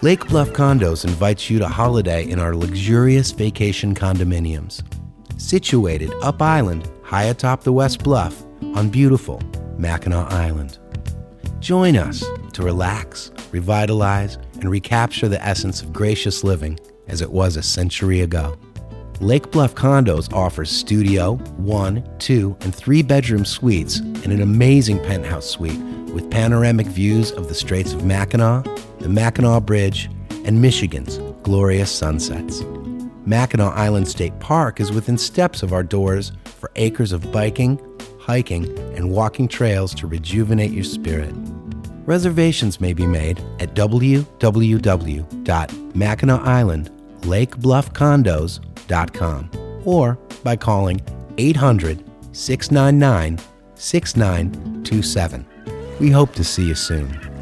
Lake Bluff Condos invites you to holiday in our luxurious vacation condominiums. Situated up island, high atop the West Bluff on beautiful Mackinac Island. Join us to relax, revitalize, and recapture the essence of gracious living as it was a century ago. Lake Bluff Condos offers studio, 1, 2, and 3-bedroom suites and an amazing penthouse suite with panoramic views of the Straits of Mackinac, the Mackinac Bridge, and Michigan's glorious sunsets. Mackinac Island State Park is within steps of our doors for acres of biking, hiking, and walking trails to rejuvenate your spirit. Reservations may be made at www.MackinacIslandLakeBluffCondos.com or by calling 800-699-6927. We hope to see you soon.